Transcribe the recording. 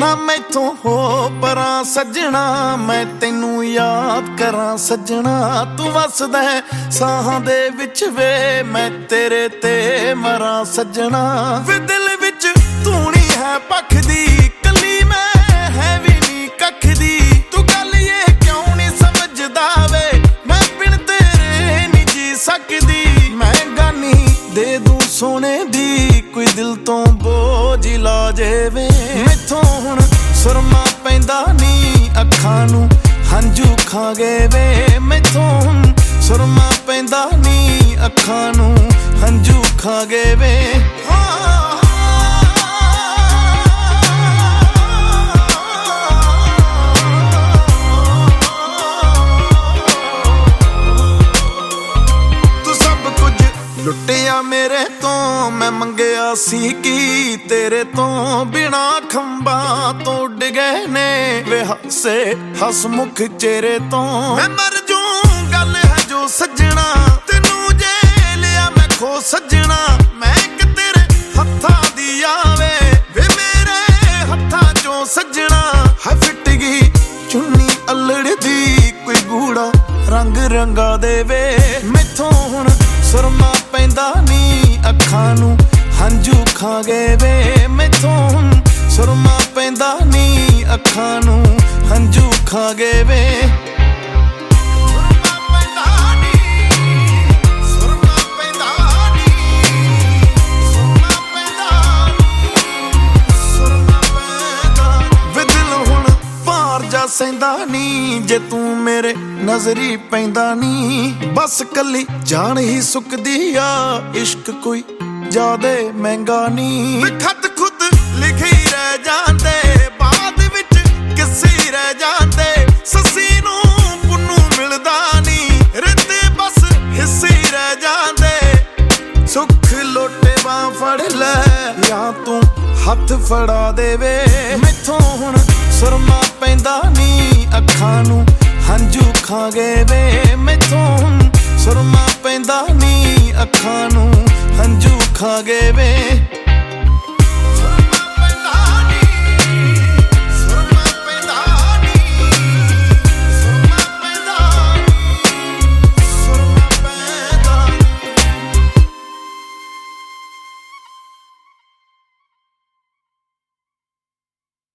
ना मैथों हो परां सजना, मैं तैनू याद करां सजना। तू वसदा है साहां दे विच वे, मैं तेरे ते मरां सजना। वे दिल विच तू नी है पखदी, कली मैं है भी नी कखदी। तू गल ये क्यों नी समझदा वे, मैं बिन तेरे नी जी सकदी। मैं गानी दे दूं सोने दी, कोई दिल तो बोझ ला जावे। मैथों हुण सुरमा पैंदा नी, अखां नूं हंझू खा गए वे। मैथों हुण सुरमा पैंदा नी, अखां नूं हंझू खा गए वे। लुटिया मेरे तो मैं मंगया सी की, तेरे तो बिना खंबा तो उड़ गए ने वे हसे हसमुख चेहरे तो। मैं मर जूं गल है जो सजना, तेनू जे लिया मैं खो सजना। मैं कि तेरे हत्थां दी आवे वे मेरे हत्थां चों सजना। है फिट गई चुन्नी अल्लड़ दी, कोई गूड़ा रंग रंगा देवे। मैथों हुण सुरमा पैंदा नी, अखां नूं हंझू खा गए वे। मैथों हुण सुरमा पैंदा नी, अखां नूं हंझू खा गए वे। सैंदा नी जे तू मेरे नजरी पैंदा नी। बस कली जान ही सुकदी आ, इश्क कोई ज्यादा महंगा नी। खत खुद लिखे ही रह जांदे, बाद विच किसी रह जांदे। ससी नूं पुन्नू मिलदा नी, रिते बस हिस्से रह जांदे। सुख लोटे बां फड़ लै या तू हथ फड़ा देवे। मैथों हुण सुरमा पैंदा नी, अखां नूं हंझू खा गए वे। मैथों सुरमा पैंदा नी, अखां नूं हंझू खा गए वे।